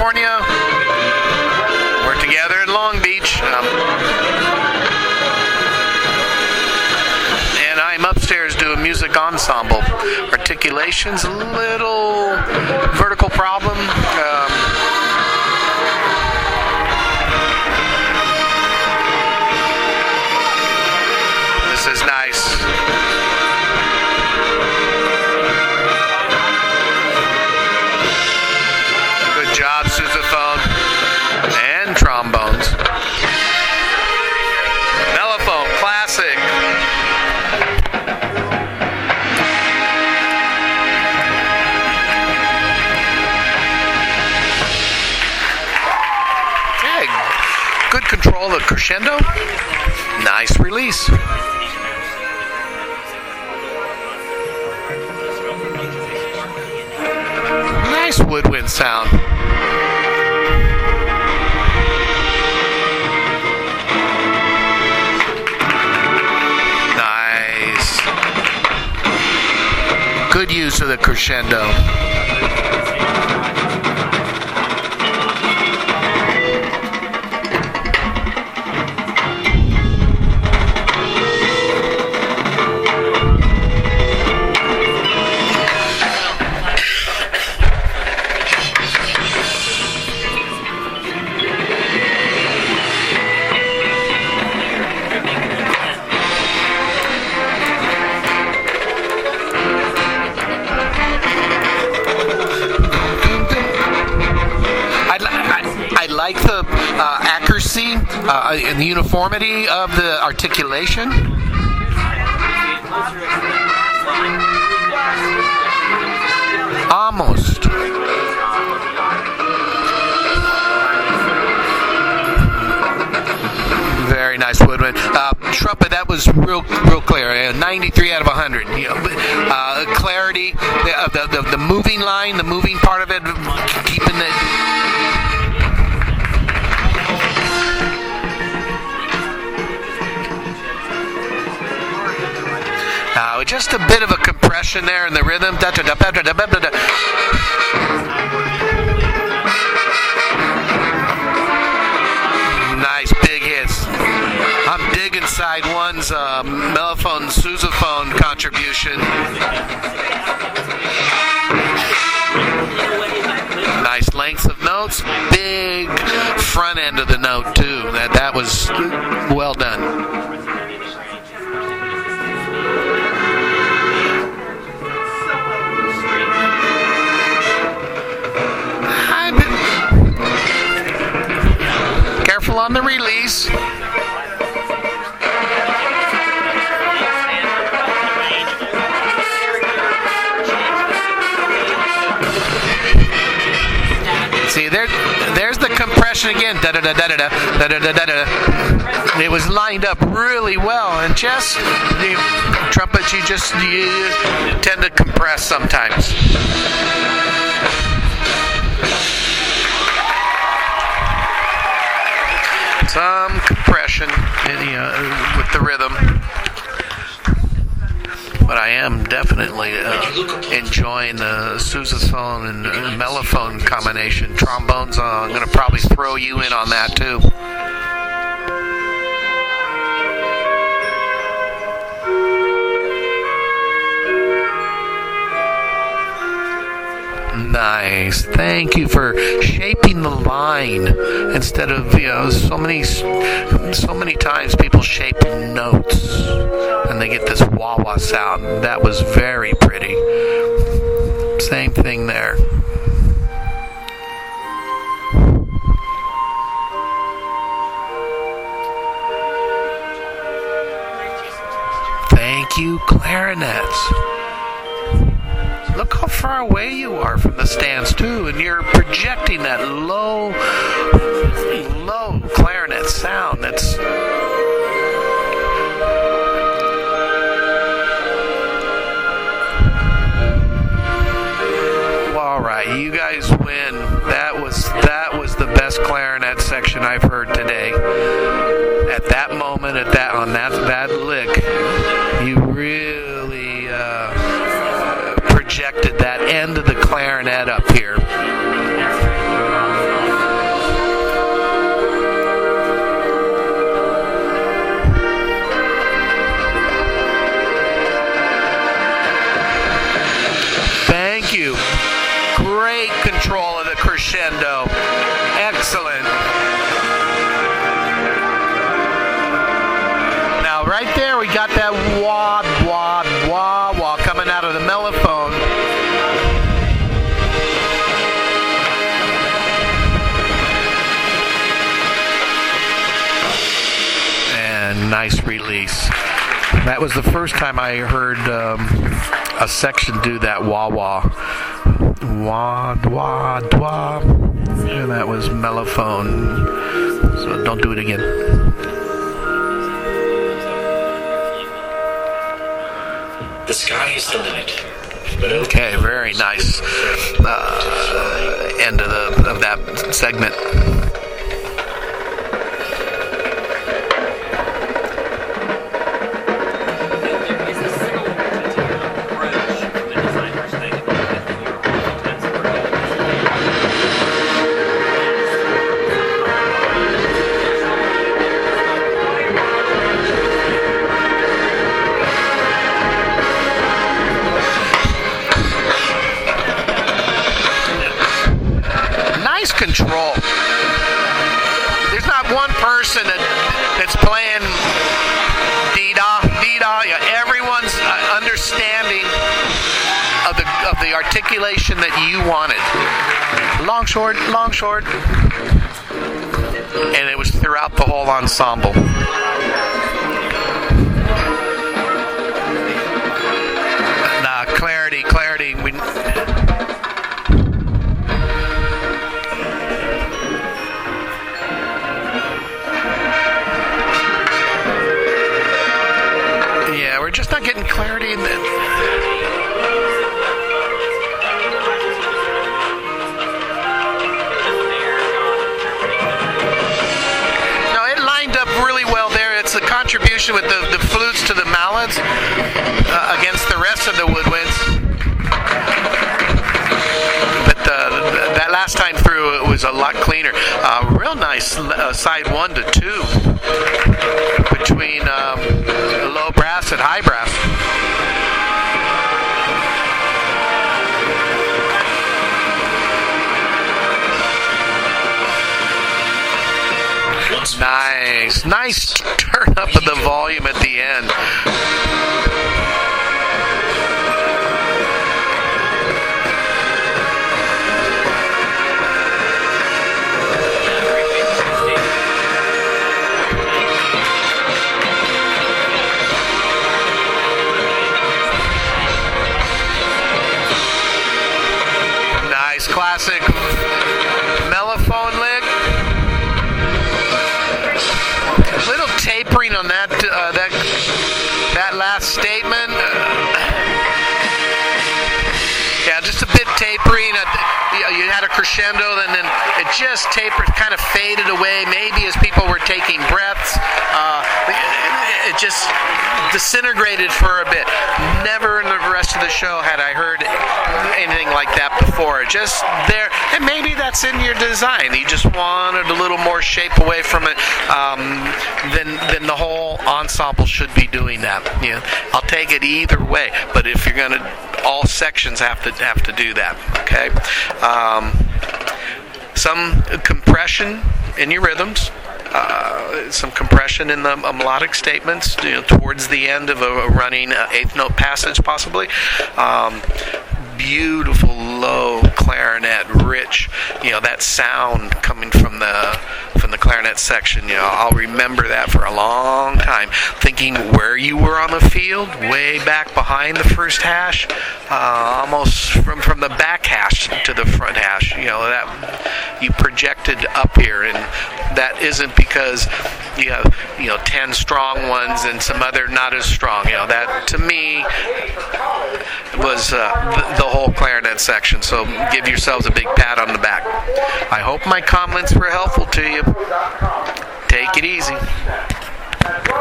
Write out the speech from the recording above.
California. We're together in Long Beach. And I'm upstairs doing music ensemble. Articulation's a little vertical problem. This is nice. Good job, sousaphone and trombones. Mellophone, classic. Okay, good control of the crescendo. Nice release. Nice woodwind sound. Nice. Good use of the crescendo. I like the accuracy and the uniformity of the articulation. Almost. Very nice woodwind. Trumpet, that was real clear. 93 out of 100. You know, clarity, the moving line, the moving part of it, keeping it. Just a bit of a compression there in the rhythm. Nice big hits. I'm digging side one's mellophone, sousaphone contribution. Nice lengths of notes. Big front end of the note too. That was well done. Careful on the release. See, there's the compression again. Da da da da da da da da da da. It was lined up really well, and just the trumpet, you tend to compress sometimes. Some compression with the rhythm, but I am definitely enjoying the sousaphone and mellophone combination. Trombones, I'm going to probably throw you in on that too. Nice. Thank you for shaping the line instead of so many times people shape notes and they get this wah-wah sound. That was very pretty. Same thing there. Thank you, clarinets. Look how far away you are from the stands too, and you're projecting that low clarinet sound. That's well, all right. You guys win. That was the best clarinet section I've heard today. At that moment, on that lick, you really projected that end of the clarinet up here. right there we got that wah, wah, wah, wah coming out of the mellophone. And nice release. That was the first time I heard a section do that wah wah. Wah, wah, wah. And that was mellophone. So don't do it again. The sky is the limit. Okay, very nice end of that segment. Control. There's not one person that's playing dee-da, dee-da. Yeah, everyone's understanding of the articulation that you wanted. Long, short, long, short. And it was throughout the whole ensemble. Clarity. We're just not getting clarity in the... No, it lined up really well there. It's the contribution with the flutes to the mallets against the rest of the woodwinds. But that last time through, it was a lot cleaner. Real nice side 1 to 2 between low brass and high brass. Nice turn up of the volume at the end. Classic mellophone lick. Little tapering on that last statement. Yeah, just a bit tapering. You had a crescendo, and then it just tapered, kind of faded away. Maybe as people were taking breaths, it just disintegrated for a bit. Never in the rest of the show had I heard anything like that before. Just there, and maybe that's in your design. You just wanted a little more shape away from it. Then the whole ensemble should be doing that. You know, I'll take it either way. But if you're gonna, all sections have to do that. Okay. Some compression in your rhythms. Some compression in the melodic statements, towards the end of a running eighth note passage, possibly. Beautiful low clarinet, rich, that sound coming from the clarinet section. I'll remember that for a long time, thinking where you were on the field, way back behind the first hash, almost from the back hash to the front hash. That you projected up here, and that isn't because you have 10 strong ones and some other not as strong. That to me was the whole clarinet section. So give yourselves a big pat on the back. I hope my comments were helpful to you. Take it easy.